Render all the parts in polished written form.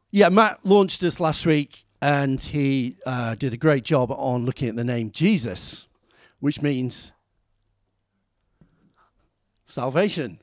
Yeah, Matt launched us last week, and he did a great job on looking at the name Jesus, which means salvation.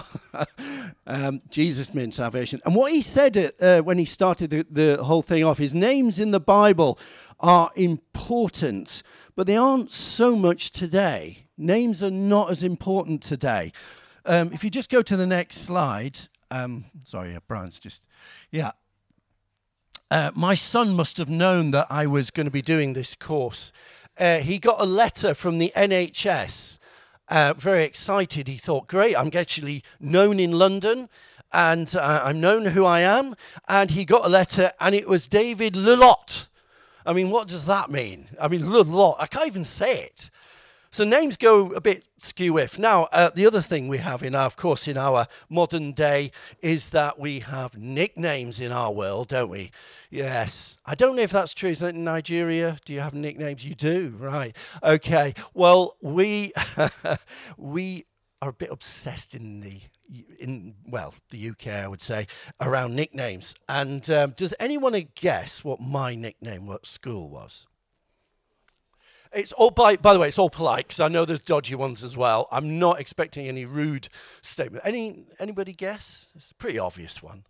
Jesus means salvation. And what he said when he started the whole thing off, his names in the Bible are important, but they aren't so much today. Names are not as important today. If you just go to the next slide. Sorry, Brian's just... Yeah. My son must have known that I was going to be doing this course. He got a letter from the NHS. Very excited. He thought, great, I'm actually known in London, and I'm known who I am. And he got a letter, and it was David Lelot. I mean, what does that mean? I mean, Lelot, I can't even say it. So names go a bit skew-if. Now, the other thing we have in our modern day is that we have nicknames in our world, don't we? Yes. I don't know if that's true. Is that in Nigeria? Do you have nicknames? You do, right. Okay. Well, we we are a bit obsessed in the UK, I would say, around nicknames. And does anyone guess what my nickname at school was? It's all by the way, it's all polite because I know there's dodgy ones as well. I'm not expecting any rude statement. Anybody guess? It's a pretty obvious one.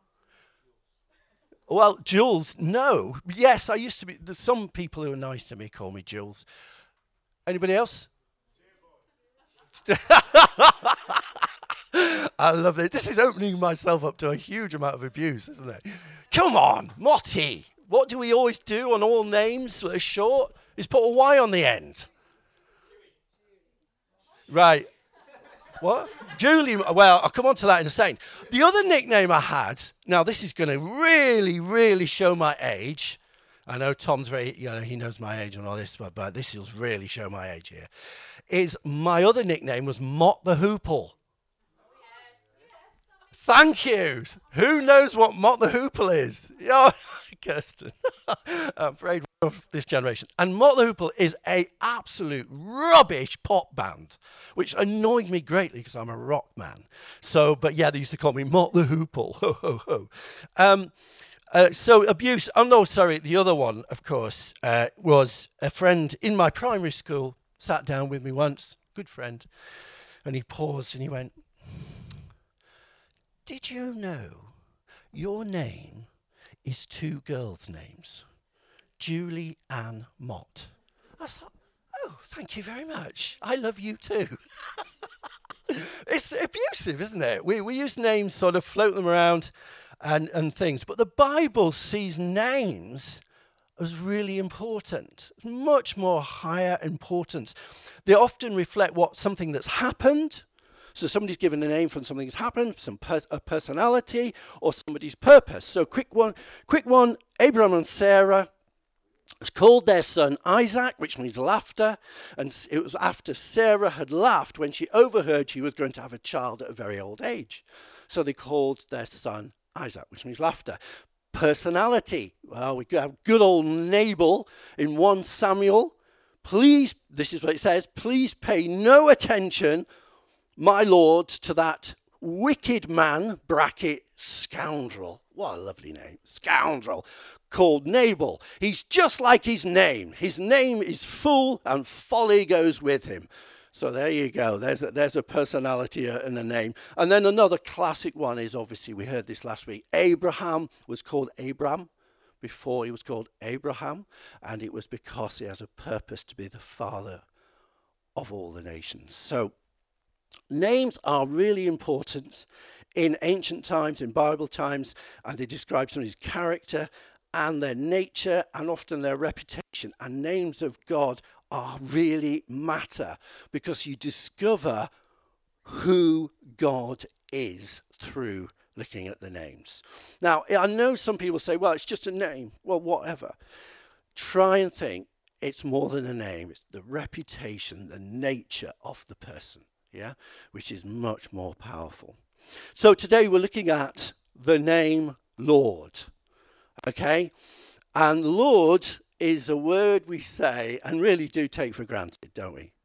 Well, Jules, no. Yes, I used to be. There's some people who are nice to me call me Jules. Anybody else? I love it. This is opening myself up to a huge amount of abuse, isn't it? Come on, Motty. What do we always do on all names that are short? Is put a Y on the end. Right. What? Julie. Well, I'll come on to that in a second. The other nickname I had, now this is going to really, really show my age. I know Tom's he knows my age and all this, but this will really show my age here. Is my other nickname was Mott the Hoople. Thank you. Who knows what Mott the Hoople is? Oh, Kirsten. I'm afraid we're of this generation. And Mott the Hoople is a absolute rubbish pop band, which annoyed me greatly because I'm a rock man. So, but yeah, they used to call me Mott the Hoople. Ho, ho, ho. So abuse. Oh, no, sorry. The other one, of course, was a friend in my primary school, sat down with me once, good friend, and he paused and he went, "Did you know your name is two girls' names, Julie Ann Mott?" I thought, oh, thank you very much. I love you too. It's abusive, isn't it? We use names, sort of float them around and things. But the Bible sees names as really important, much more higher importance. They often reflect something that's happened. So somebody's given a name from something that's happened, a personality, or somebody's purpose. So quick one, Abraham and Sarah called their son Isaac, which means laughter, and it was after Sarah had laughed when she overheard she was going to have a child at a very old age. So they called their son Isaac, which means laughter. Personality, well, we have good old Nabal in 1 Samuel. Please, this is what it says, please pay no attention, my lord, to that wicked man, bracket, scoundrel. What a lovely name, scoundrel, called Nabal. He's just like his name. His name is fool and folly goes with him. So there you go. There's a personality and a name. And then another classic one is, obviously, we heard this last week. Abraham was called Abram before he was called Abraham. And it was because he has a purpose to be the father of all the nations. So names are really important in ancient times, in Bible times, and they describe somebody's character and their nature and often their reputation. And names of God really matter because you discover who God is through looking at the names. Now, I know some people say, well, it's just a name. Well, whatever. Try and think it's more than a name. It's the reputation, the nature of the person, yeah, which is much more powerful. So today we're looking at the name Lord, okay? And Lord is a word we say and really do take for granted, don't we?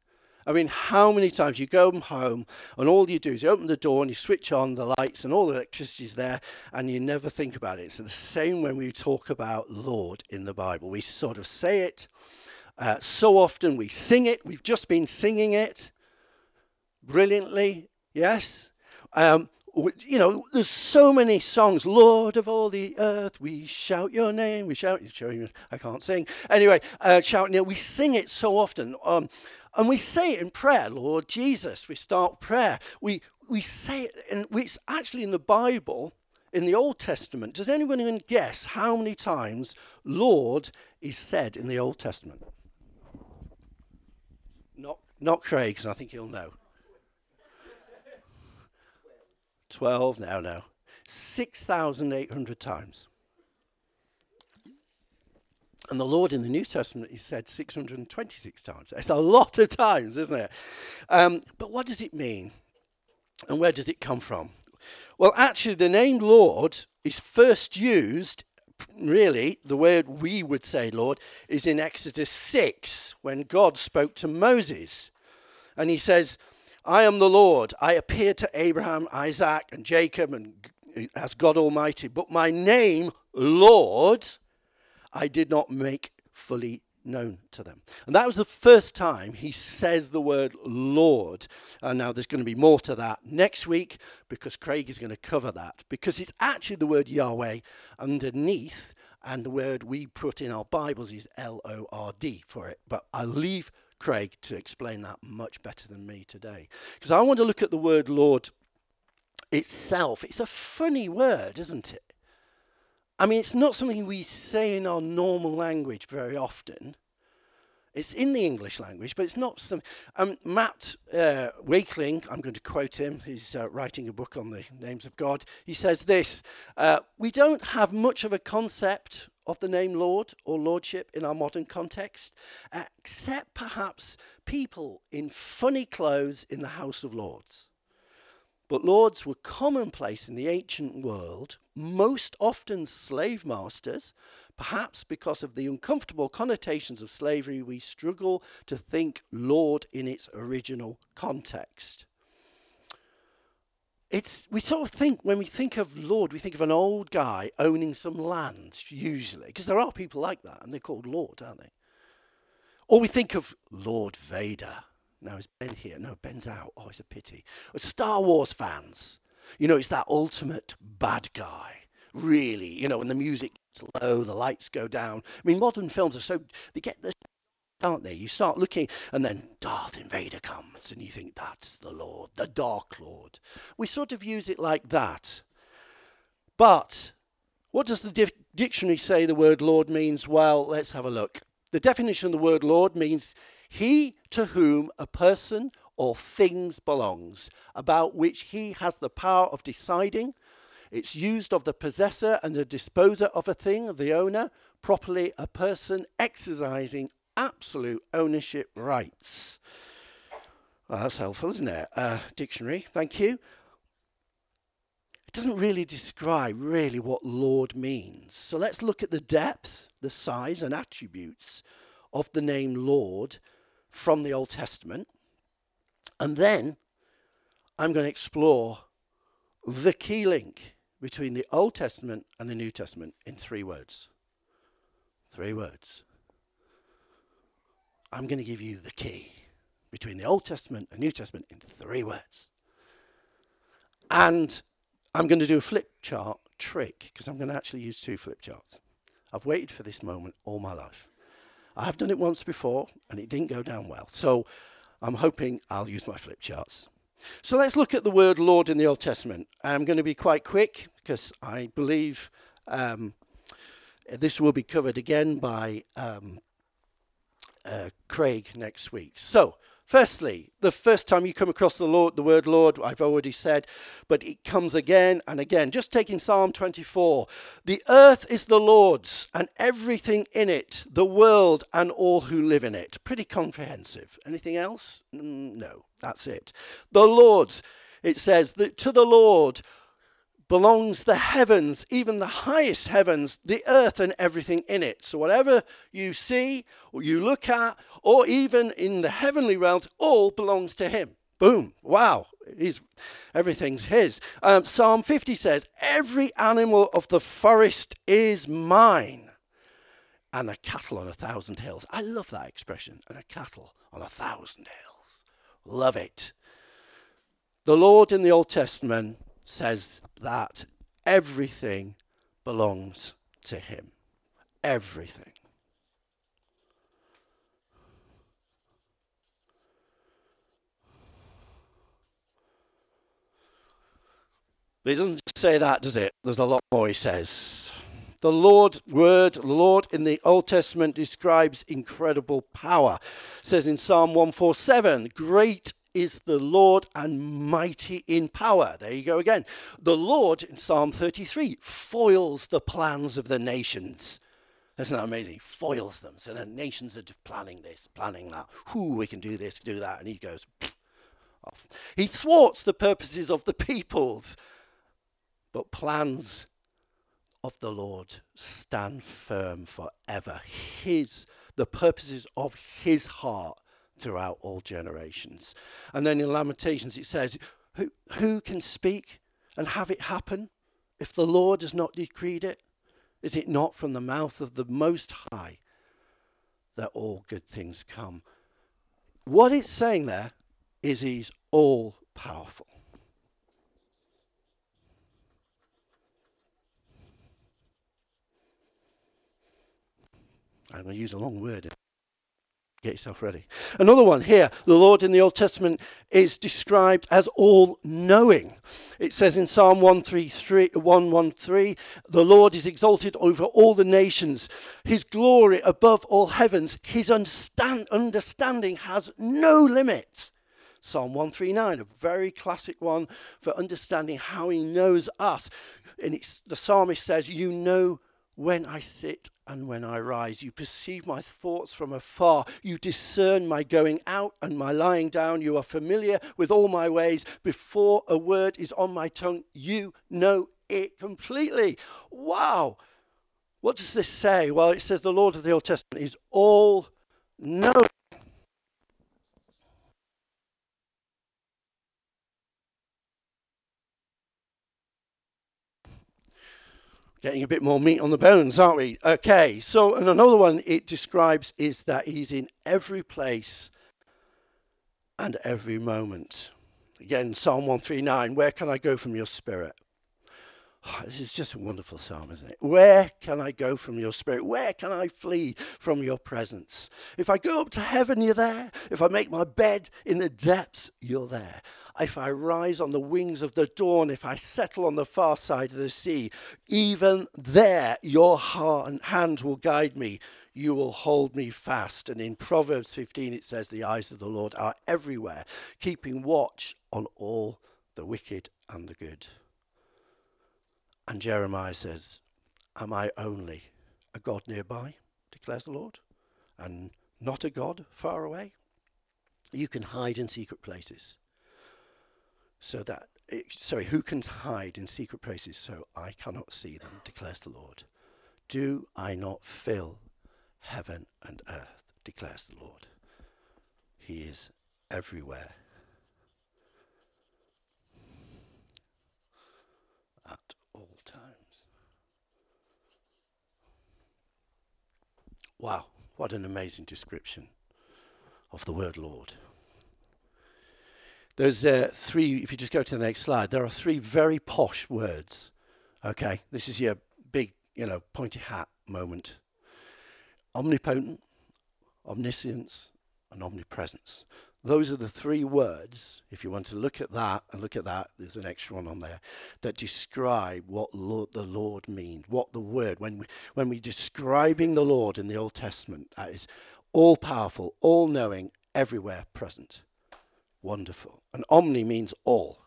I mean, how many times you go home and all you do is you open the door and you switch on the lights and all the electricity's there and you never think about it. It's the same when we talk about Lord in the Bible. We sort of say it so often, we sing it. We've just been singing it brilliantly, yes. There's so many songs. Lord of all the earth, we shout your name. We shout. I can't sing. Anyway, shout. We sing it so often, and we say it in prayer. Lord Jesus. We start prayer. We say it, and it's actually in the Bible, in the Old Testament. Does anyone even guess how many times Lord is said in the Old Testament? Not Craig, because I think he'll know. 12, no. 6,800 times. And the Lord in the New Testament is said 626 times. It's a lot of times, isn't it? But what does it mean? And where does it come from? Well, actually, the name Lord is first used, really, the word we would say Lord, is in Exodus 6, when God spoke to Moses. And he says, I am the Lord. I appeared to Abraham, Isaac, and Jacob and as God Almighty. But my name, Lord, I did not make fully known to them. And that was the first time he says the word Lord. And now there's going to be more to that next week because Craig is going to cover that. Because it's actually the word Yahweh underneath, and the word we put in our Bibles is Lord for it. But I'll leave Craig to explain that much better than me today. Because I want to look at the word Lord itself. It's a funny word, isn't it? I mean, it's not something we say in our normal language very often. It's in the English language, but it's not some... Matt Wakeling, I'm going to quote him, he's writing a book on the names of God. He says this, we don't have much of a concept of the name Lord or Lordship in our modern context, except perhaps people in funny clothes in the House of Lords. But lords were commonplace in the ancient world, most often slave masters. Perhaps because of the uncomfortable connotations of slavery, we struggle to think Lord in its original context. We sort of think, when we think of Lord, we think of an old guy owning some land, usually, because there are people like that, and they're called Lord, aren't they? Or we think of Lord Vader. Now, is Ben here? No, Ben's out. Oh, it's a pity. Star Wars fans. It's that ultimate bad guy, really. When the music gets low, the lights go down. I mean, modern films are they get this, aren't they? You start looking, and then Darth Vader comes, and you think, that's the Lord, the Dark Lord. We sort of use it like that. But what does the dictionary say the word Lord means? Well, let's have a look. The definition of the word Lord means he to whom a person or things belongs, about which he has the power of deciding. It's used of the possessor and the disposer of a thing, the owner, properly a person exercising absolute ownership rights. Well, that's helpful, isn't it? Dictionary, thank you. It doesn't really describe really what Lord means. So let's look at the depth, the size and attributes of the name Lord from the Old Testament. And then I'm going to explore the key link between the Old Testament and the New Testament in 3 words. 3 words. I'm going to give you the key between the Old Testament and New Testament in 3 words. And I'm going to do a flip chart trick, because I'm going to actually use 2 flip charts. I've waited for this moment all my life. I have done it once before, and it didn't go down well. So I'm hoping I'll use my flip charts. So let's look at the word Lord in the Old Testament. I'm going to be quite quick, because I believe this will be covered again by Craig next week. So, firstly, the first time you come across the word Lord, I've already said, but it comes again and again. Just taking Psalm 24. The earth is the Lord's and everything in it, the world and all who live in it. Pretty comprehensive. Anything else? No, that's it. The Lord's. It says that to the Lord belongs the heavens, even the highest heavens, the earth and everything in it. So whatever you see or you look at, or even in the heavenly realms, all belongs to him. Boom. Wow. Everything's his. Psalm 50 says, every animal of the forest is mine, and a cattle on 1,000 hills. I love that expression, and a cattle on 1,000 hills. Love it. The Lord in the Old Testament says that everything belongs to him. Everything. But it doesn't just say that, does it? There's a lot more he says. The Lord in the Old Testament describes incredible power. It says in Psalm 147, great is the Lord and mighty in power. There you go again. The Lord in Psalm 33 foils the plans of the nations. Isn't that amazing? He foils them. So the nations are planning this, planning that. We can do this, do that. And he goes off. He thwarts the purposes of the peoples, but plans of the Lord stand firm forever. The purposes of his heart throughout all generations. And then in Lamentations it says, who can speak and have it happen if the Lord has not decreed it? Is it not from the mouth of the Most High that all good things come? What it's saying there is he's all powerful. I'm going to use a long word. Get yourself ready. Another one here. The Lord in the Old Testament is described as all-knowing. It says in Psalm 113, the Lord is exalted over all the nations. His glory above all heavens. His understanding has no limit. Psalm 139, a very classic one for understanding how he knows us. And the psalmist says, you know when I sit and when I rise. You perceive my thoughts from afar. You discern my going out and my lying down. You are familiar with all my ways. Before a word is on my tongue, you know it completely. Wow. What does this say? Well, it says the Lord of the Old Testament is all knowing. Getting a bit more meat on the bones, aren't we? Okay, so and another one it describes is that he's in every place and every moment. Again, Psalm 139, where can I go from your spirit? Oh, this is just a wonderful psalm, isn't it? Where can I go from your spirit? Where can I flee from your presence? If I go up to heaven, you're there. If I make my bed in the depths, you're there. If I rise on the wings of the dawn, if I settle on the far side of the sea, even there your hand will guide me. You will hold me fast. And in Proverbs 15 it says, the eyes of the Lord are everywhere, keeping watch on all the wicked and the good. And Jeremiah says, am I only a God nearby, declares the Lord, and not a God far away? You can hide in secret places. Who can hide in secret places so I cannot see them, declares the Lord. Do I not fill heaven and earth, declares the Lord. He is everywhere. At all times. Wow, what an amazing description of the word Lord. There's three, if you just go to the next slide, there are three very posh words. Okay, this is your big, pointy hat moment. Omnipotent, omniscience, and omnipresence. Those are the three words, if you want to look at that, there's an extra one on there, that describe what the Lord means, what the word, when we're describing the Lord in the Old Testament, that is all-powerful, all-knowing, everywhere present. Wonderful. And omni means all.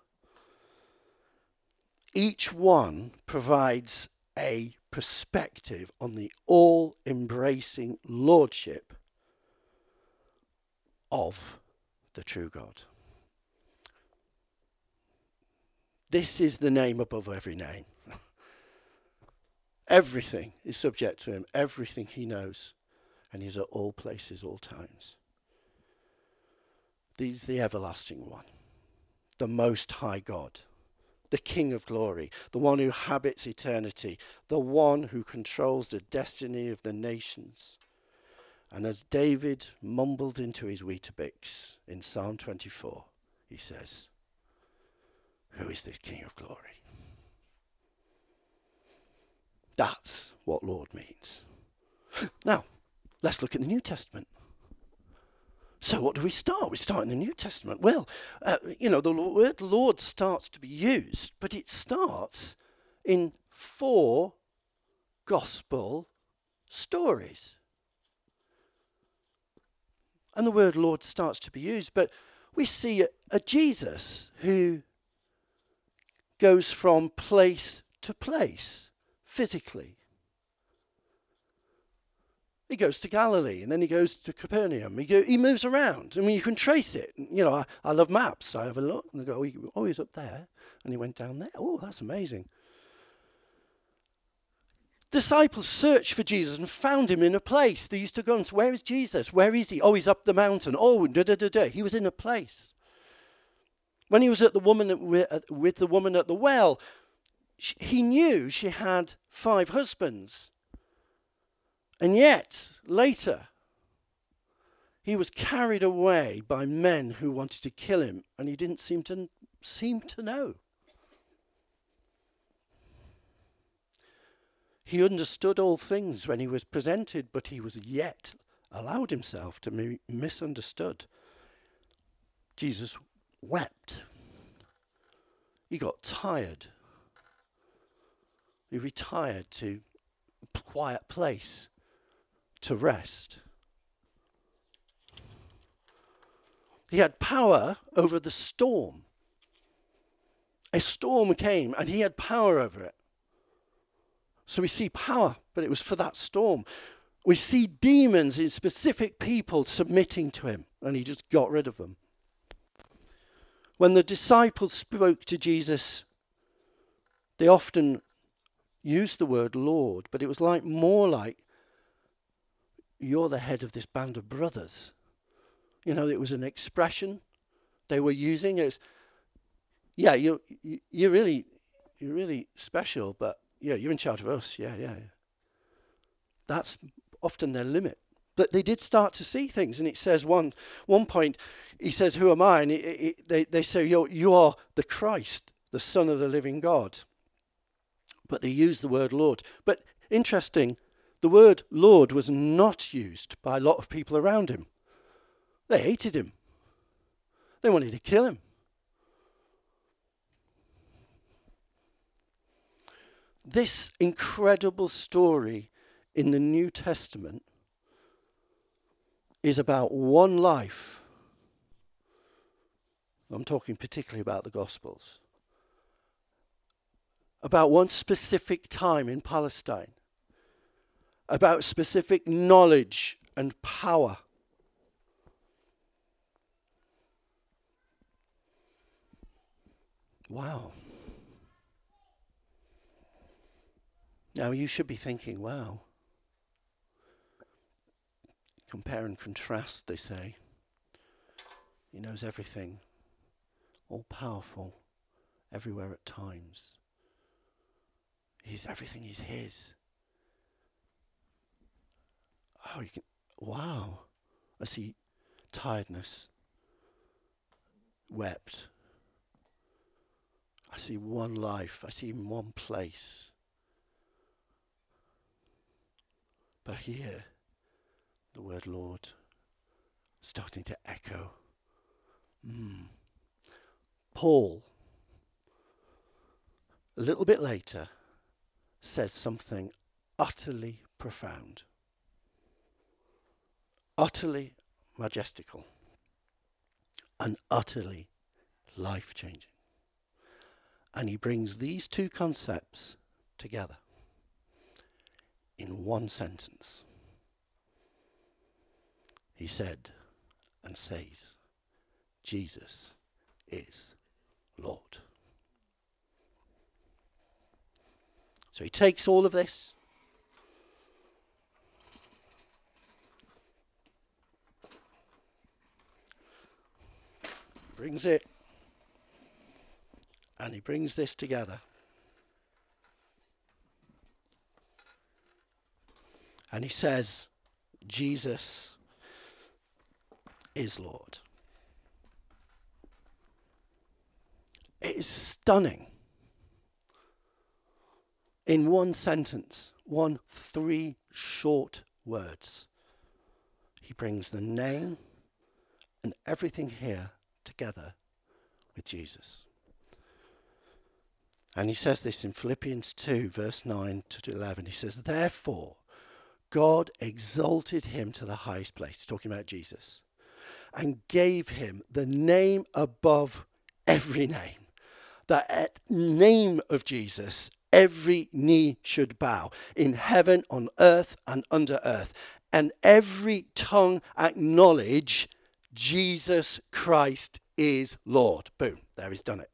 Each one provides a perspective on the all-embracing lordship of the true God. This is the name above every name. Everything is subject to him. Everything he knows. And he's at all places, all times. He's the everlasting one. The most high God. The King of glory. The one who habits eternity. The one who controls the destiny of the nations. And as David mumbled into his Weetabix in Psalm 24, he says, who is this King of glory? That's what Lord means. Now, let's look at the New Testament. So what do we start? We start in the New Testament. Well, the word Lord starts to be used, but it starts in 4 gospel stories. And the word Lord starts to be used, but we see a Jesus who goes from place to place physically. He goes to Galilee, and then he goes to Capernaum. He moves around. I mean, you can trace it. I love maps. I have a look, and I go, oh, he's up there, and he went down there. Oh, that's amazing. Disciples searched for Jesus and found him in a place. They used to go and say, where is Jesus? Where is he? Oh, he's up the mountain. Oh, da-da-da-da. He was in a place. When he was at the woman with the woman at the well, he knew she had 5 husbands. And yet, later, he was carried away by men who wanted to kill him, and he didn't seem to know. He understood all things when he was presented, but he was yet allowed himself to be misunderstood. Jesus wept. He got tired. He retired to a quiet place to rest. He had power over the storm. A storm came and he had power over it. So we see power, but it was for that storm. We see demons in specific people submitting to him, and he just got rid of them. When the disciples spoke to Jesus, they often used the word Lord, but it was more like, you're the head of this band of brothers. It was an expression they were using. It's, yeah, you're really special, but yeah, you're in charge of us. Yeah. That's often their limit. But they did start to see things, and it says one point, he says, who am I? And they say, you are the Christ, the Son of the living God. But they use the word Lord. But interesting, the word Lord was not used by a lot of people around him. They hated him. They wanted to kill him. This incredible story in the New Testament is about one life. I'm talking particularly about the Gospels. About one specific time in Palestine. About specific knowledge and power. Wow. Now you should be thinking, wow. Compare and contrast, they say. He knows everything. All powerful. Everywhere at times. Everything is his. Oh, wow. I see tiredness. Wept. I see one life. I see him in one place. But here, the word Lord starting to echo. Paul, a little bit later, says something utterly profound, utterly majestical, and utterly life-changing. And he brings these 2 concepts together in one sentence. He said and says, Jesus is Lord. So he takes all of this, brings it, and he brings this together. And he says, Jesus is Lord. It is stunning. In one sentence, 3 short words, he brings the name and everything here together with Jesus. And he says this in Philippians 2, verse 9 to 11. He says, therefore, God exalted him to the highest place, talking about Jesus, and gave him the name above every name, that at name of Jesus, every knee should bow in heaven, on earth, and under earth, and every tongue acknowledge Jesus Christ is Lord. Boom, there he's done it.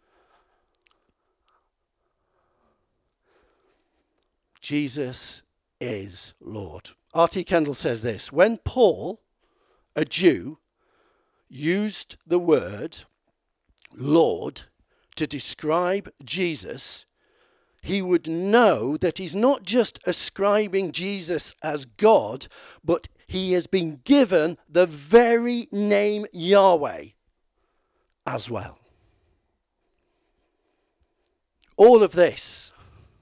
Jesus is Lord. R.T. Kendall says this, when Paul, a Jew, used the word Lord to describe Jesus, he would know that he's not just ascribing Jesus as God, but he has been given the very name Yahweh as well. All of this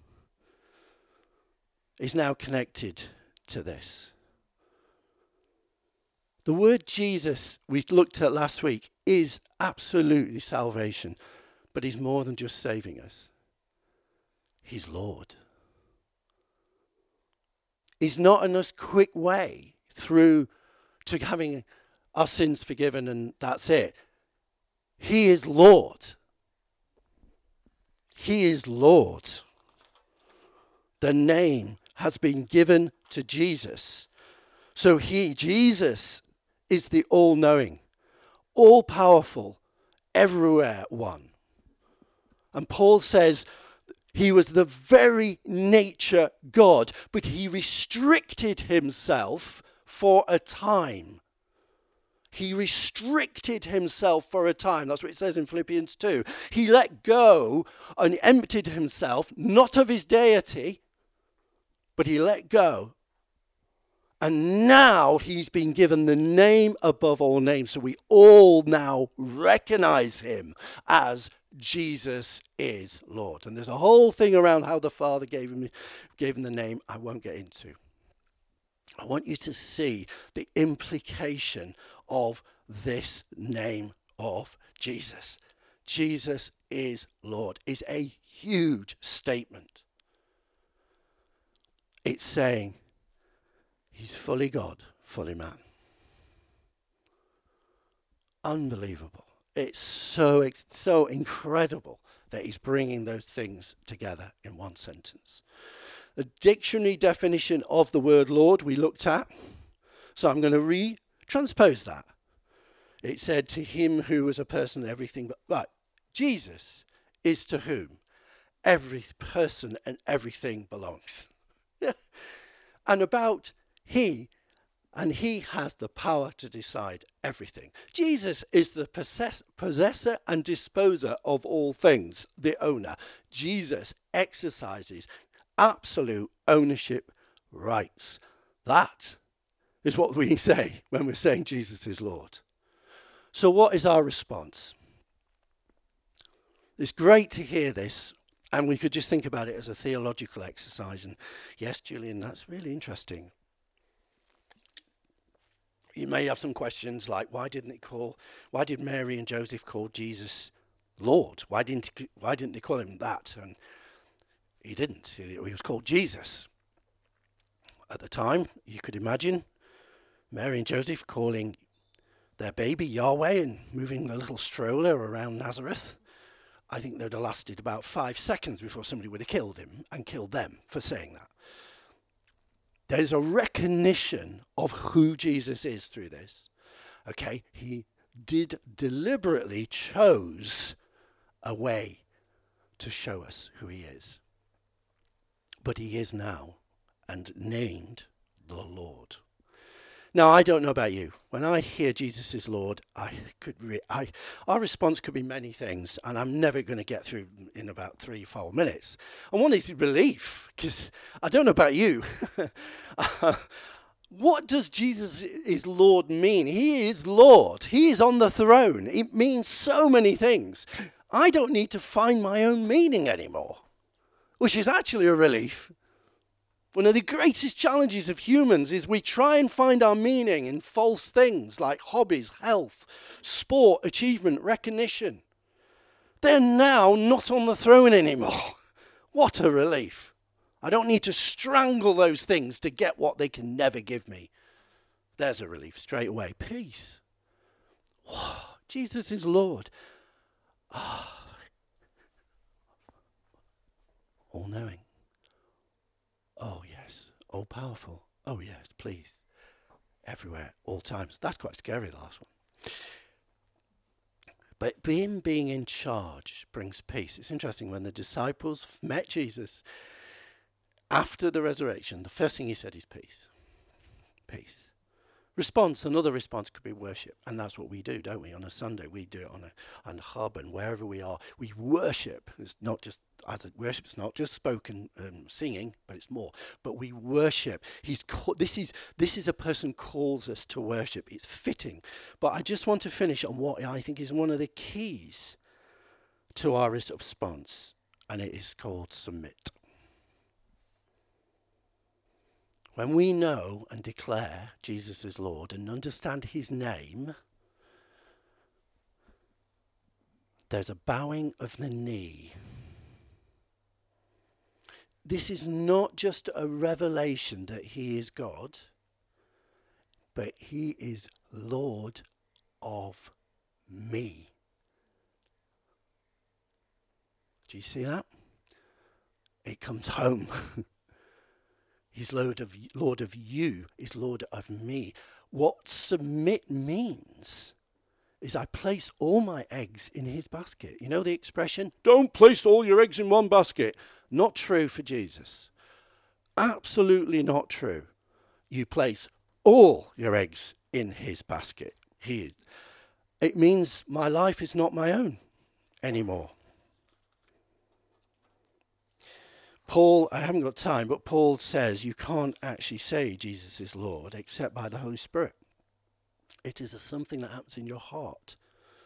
is now connected to this. The word Jesus we looked at last week is absolutely salvation, but he's more than just saving us. He's Lord. He's not a nice quick way through to having our sins forgiven and that's it. He is Lord. He is Lord. The name has been given to Jesus. So Jesus is the all-knowing, all-powerful, everywhere one. And Paul says he was the very nature God, but he restricted himself for a time. He restricted himself for a time. That's what it says in Philippians 2. He let go and emptied himself, not of his deity, but he let go. And now he's been given the name above all names. So we all now recognize him as Jesus is Lord. And there's a whole thing around how the Father gave him the name I won't get into. I want you to see the implication of this name of Jesus. Jesus is Lord is a huge statement. It's saying he's fully God, fully man. Unbelievable. It's so incredible that he's bringing those things together in one sentence. The dictionary definition of the word Lord we looked at. So I'm going to retranspose that. It said to him who was a person and everything. But Jesus is to whom every person and everything belongs. And about he has the power to decide everything. Jesus is the possessor and disposer of all things, the owner. Jesus exercises absolute ownership rights. That is what we say when we're saying Jesus is Lord. So what is our response? It's great to hear this, and we could just think about it as a theological exercise. And yes, Julian, that's really interesting. You may have some questions like, why did Mary and Joseph call Jesus Lord? Why didn't they call him that? And he didn't. He was called Jesus. At the time, you could imagine Mary and Joseph calling their baby Yahweh and moving the little stroller around Nazareth. I think they'd have lasted about 5 seconds before somebody would have killed him and killed them for saying that. There's a recognition of who Jesus is through this. Okay, he deliberately chose a way to show us who he is. but he is now and named the Lord. Now, I don't know about you. When I hear Jesus is Lord, our response could be many things, and I'm never going to get through in about 3-4 minutes. And one is relief, because I don't know about you. What does Jesus is Lord mean? He is Lord. He is on the throne. It means so many things. I don't need to find my own meaning anymore, which is actually a relief. One of the greatest challenges of humans is we try and find our meaning in false things like hobbies, health, sport, achievement, recognition. They're now not on the throne anymore. What a relief. I don't need to strangle those things to get what they can never give me. There's a relief straight away. Peace. Whoa, Jesus is Lord. All-knowing. Oh, yes. All powerful. Oh, yes, please. Everywhere, all times. That's quite scary, the last one. But him being in charge brings peace. It's interesting, when the disciples met Jesus after the resurrection, the first thing he said is peace. Peace. Another response could be worship. And that's what we do, don't we? On a Sunday, we do it on a hub, and wherever we are, we worship. It's not just, worship's not just spoken singing, but it's more. But we worship. This is a person calls us to worship. It's fitting. But I just want to finish on what I think is one of the keys to our response, and it is called submit. When we know and declare Jesus is Lord and understand his name, there's a bowing of the knee. This is not just a revelation that he is God, but he is Lord of me. Do you see that? It comes home. He's Lord of you, is Lord of me. What submit means is I place all my eggs in his basket. You know the expression, don't place all your eggs in one basket. Not true for Jesus. Absolutely not true. You place all your eggs in his basket. It means my life is not my own anymore. Paul, I haven't got time, but Paul says you can't actually say Jesus is Lord except by the Holy Spirit. It is something that happens in your heart.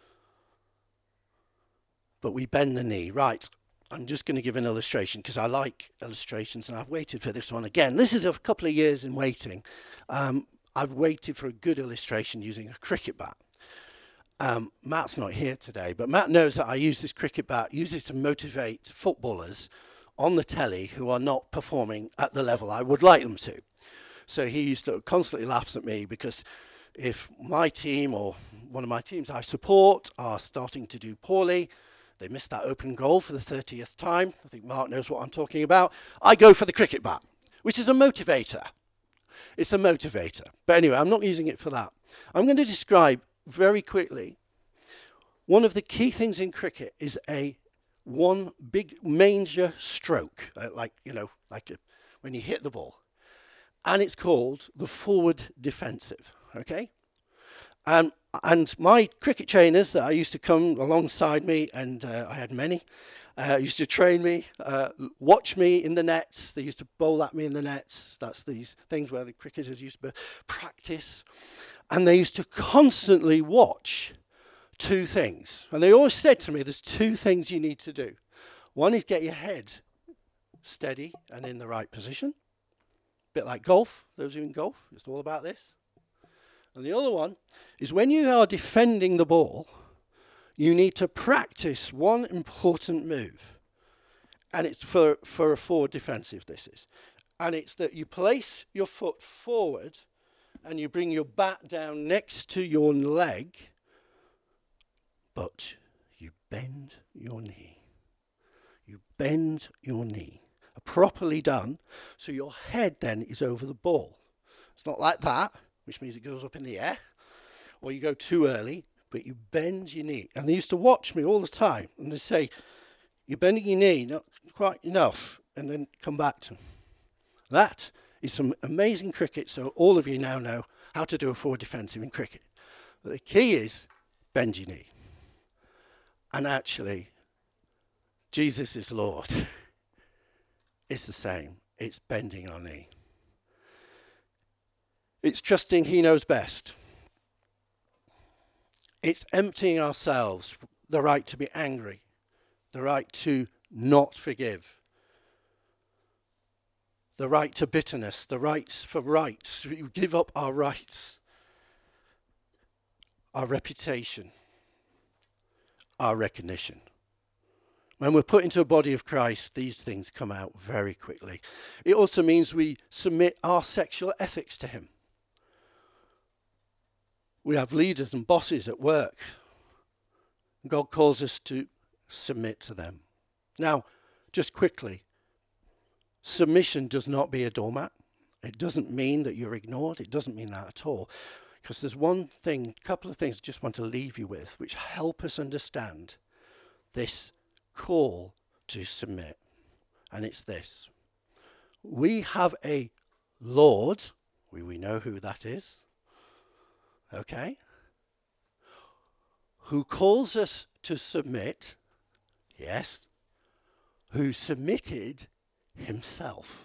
But we bend the knee. Right, I'm just going to give an illustration because I like illustrations, and I've waited for this one again. This is a couple of years in waiting. I've waited for a good illustration using a cricket bat. Matt's not here today, but Matt knows that I use this cricket bat, use it to motivate footballers on the telly who are not performing at the level I would like them to. So he used to constantly laughs at me because if my team or one of my teams I support are starting to do poorly, they miss that open goal for the 30th time, I think Mark knows what I'm talking about, I go for the cricket bat, which is a motivator. It's a motivator. But anyway, I'm not using it for that. I'm going to describe very quickly one of the key things in cricket is one big major stroke, when you hit the ball. And it's called the forward defensive, okay? And my cricket trainers that I used to come alongside me, and I had many, used to train me, watch me in the nets. They used to bowl at me in the nets. That's these things where the cricketers used to practice. And they used to constantly watch two things. And they always said to me, there's two things you need to do. One is get your head steady and in the right position. A bit like golf. Those who in golf, it's all about this. And the other one is when you are defending the ball, you need to practice one important move. And it's for a forward defensive, this is. And it's that you place your foot forward and you bring your bat down next to your leg, but you bend your knee. You bend your knee. Properly done, so your head then is over the ball. It's not like that, which means it goes up in the air, or you go too early, but you bend your knee. And they used to watch me all the time, and they say, you're bending your knee, not quite enough, and then come back to them. That is some amazing cricket, so all of you now know how to do a forward defensive in cricket. But the key is bend your knee. And actually, Jesus is Lord. It's the same. It's bending our knee. It's trusting he knows best. It's emptying ourselves, the right to be angry, the right to not forgive, the right to bitterness, the rights for rights. We give up our rights, our reputation, our recognition. When we're put into a body of Christ, these things come out very quickly. It also means we submit our sexual ethics to him. We have leaders and bosses at work. God calls us to submit to them. Now, just quickly, submission does not be a doormat. It doesn't mean that you're ignored. It doesn't mean that at all. Because there's one thing, a couple of things I just want to leave you with, which help us understand this call to submit. And it's this. We have a Lord, we know who that is, okay, who calls us to submit, yes, who submitted himself.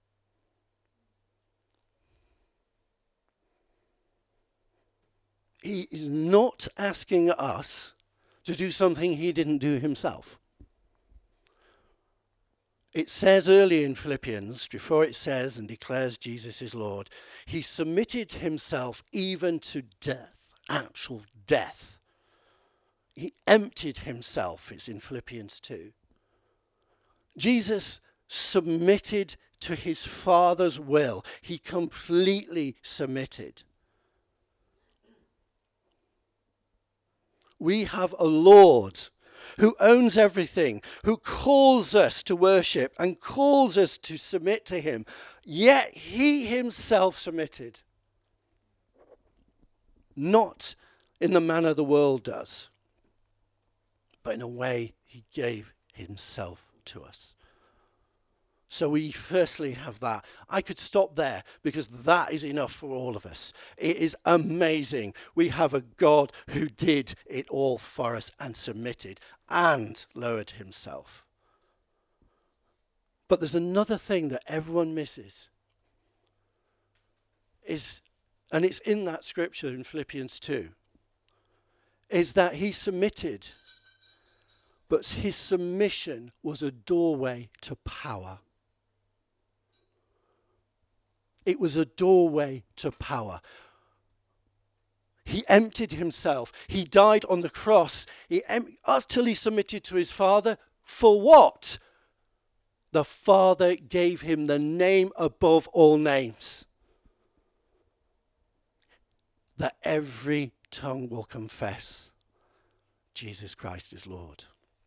He is not asking us to do something he didn't do himself. It says early in Philippians, before it says and declares Jesus is Lord, he submitted himself even to death, actual death. He emptied himself, it's in Philippians 2. Jesus submitted to his Father's will. He completely submitted. We have a Lord who owns everything, who calls us to worship and calls us to submit to him. Yet he himself submitted. Not in the manner the world does, but in a way he gave himself to us. So we firstly have that. I could stop there because that is enough for all of us. It is amazing. We have a God who did it all for us and submitted and lowered himself. But there's another thing that everyone misses. And it's in that scripture in Philippians 2, is that he submitted, but his submission was a doorway to power. It was a doorway to power. He emptied himself. He died on the cross. He utterly submitted to his Father. For what? The Father gave him the name above all names, that every tongue will confess Jesus Christ is Lord.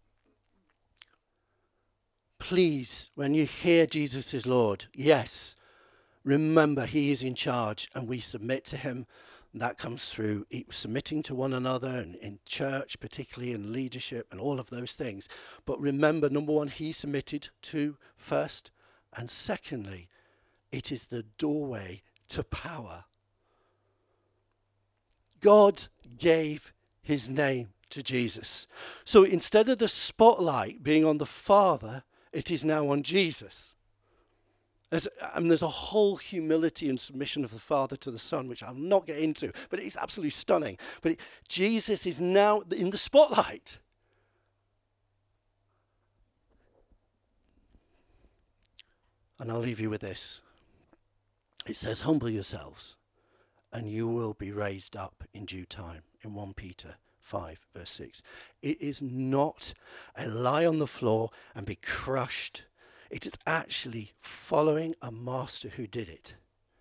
Please, when you hear Jesus is Lord, yes, remember he is in charge and we submit to him. That comes through submitting to one another and in church, particularly in leadership and all of those things. But remember, number one, he submitted to first. And secondly, it is the doorway to power. God gave his name to Jesus. So instead of the spotlight being on the Father, it is now on Jesus. There's a whole humility and submission of the Father to the Son, which I'll not get into, but it's absolutely stunning. But Jesus is now in the spotlight. And I'll leave you with this. It says, humble yourselves, and you will be raised up in due time, in 1 Peter 5, verse 6. It is not a lie on the floor and be crushed. It is actually following a master who did it.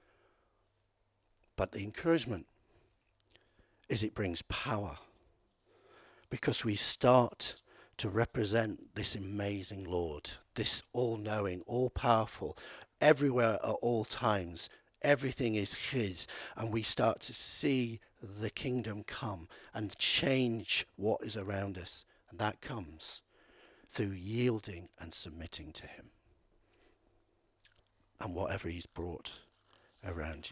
But the encouragement is it brings power, because we start to represent this amazing Lord, this all-knowing, all-powerful, everywhere at all times. Everything is his, and we start to see the kingdom come and change what is around us. And that comes through yielding and submitting to him. and whatever he's brought around you.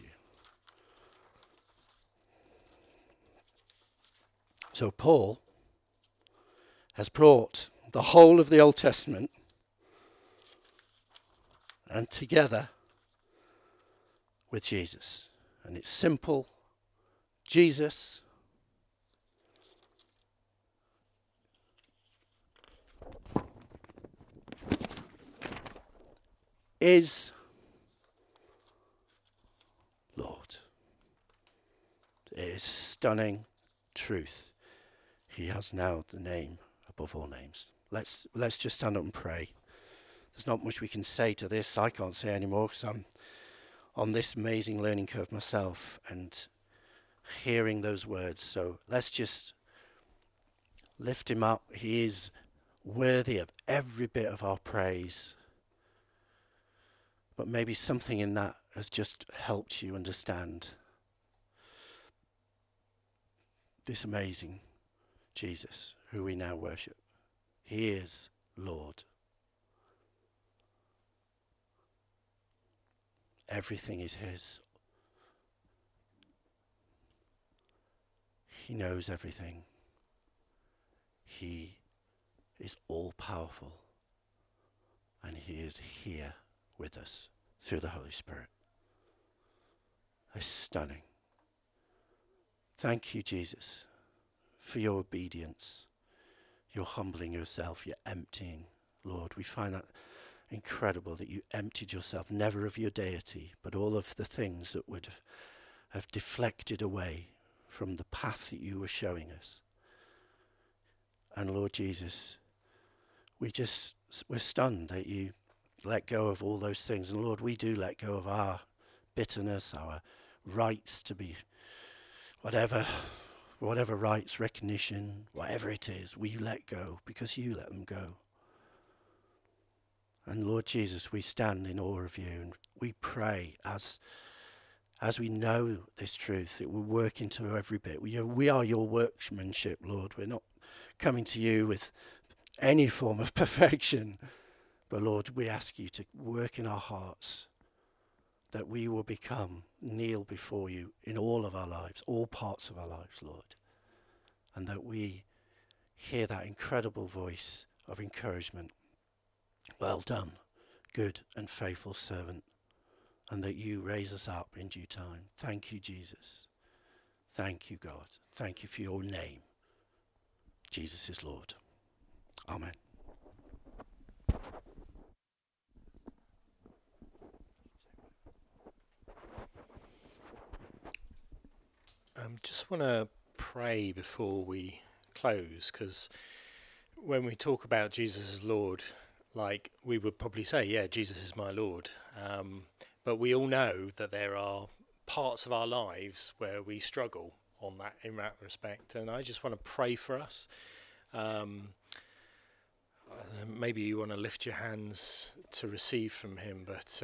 So Paul has brought the whole of the Old Testament and together with Jesus. And it's simple. Jesus is Lord. It is stunning truth. He has now the name above all names. Let's just stand up and pray. There's not much we can say to this. I can't say anymore because I'm on this amazing learning curve myself and hearing those words. So let's just lift him up. He is worthy of every bit of our praise. But maybe something in that has just helped you understand this amazing Jesus who we now worship. He is Lord. Everything is his. He knows everything. He is all powerful. And he is here with us through the Holy Spirit. It's stunning. Thank you, Jesus, for your obedience. You're humbling yourself. You're emptying. Lord, we find that incredible that you emptied yourself, never of your deity, but all of the things that would have deflected away from the path that you were showing us. And Lord Jesus, we're stunned that you let go of all those things. And Lord, we do let go of our bitterness, our rights to be whatever rights, recognition, whatever it is, we let go because you let them go. And Lord Jesus, we stand in awe of you and we pray as we know this truth, it will work into every bit. We are your workmanship, Lord. We're not coming to you with any form of perfection. But Lord, we ask you to work in our hearts that we will kneel before you in all of our lives, all parts of our lives, Lord. And that we hear that incredible voice of encouragement. Well done, good and faithful servant. And that you raise us up in due time. Thank you, Jesus. Thank you, God. Thank you for your name. Jesus is Lord. Amen. Just want to pray before we close, because when we talk about Jesus as Lord, like we would probably say, yeah, Jesus is my Lord. But we all know that there are parts of our lives where we struggle in that respect. And I just want to pray for us. Maybe you want to lift your hands to receive from him, but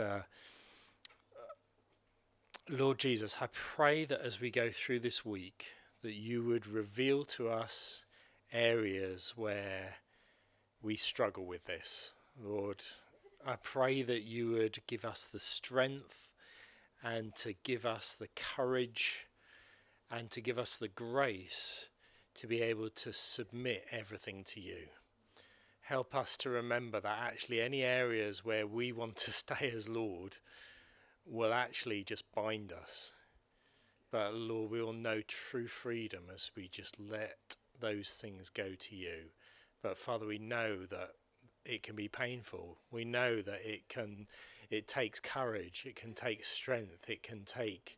Lord Jesus, I pray that as we go through this week, that you would reveal to us areas where we struggle with this. Lord, I pray that you would give us the strength and to give us the courage and to give us the grace to be able to submit everything to you. Help us to remember that actually any areas where we want to stay as Lord will actually just bind us. But Lord, we will know true freedom as we just let those things go to you. But Father, we know that it can be painful. We know that it takes courage, it can take strength, it can take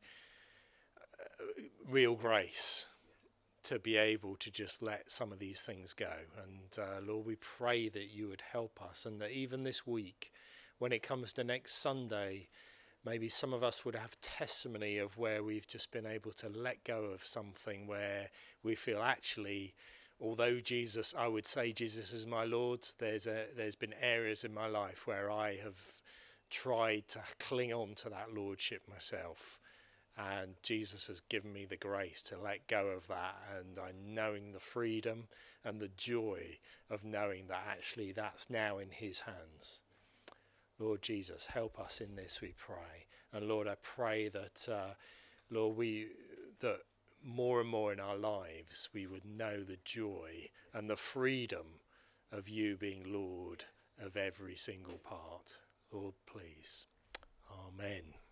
real grace to be able to just let some of these things go. And Lord, we pray that you would help us, and that even this week, when it comes to next Sunday, maybe some of us would have testimony of where we've just been able to let go of something where we feel actually, although Jesus, I would say Jesus is my Lord, there's been areas in my life where I have tried to cling on to that lordship myself. And Jesus has given me the grace to let go of that, and I'm knowing the freedom and the joy of knowing that actually that's now in his hands. Lord Jesus, help us in this, we pray. And Lord, I pray that, Lord, that more and more in our lives we would know the joy and the freedom of you being Lord of every single part. Lord, please. Amen.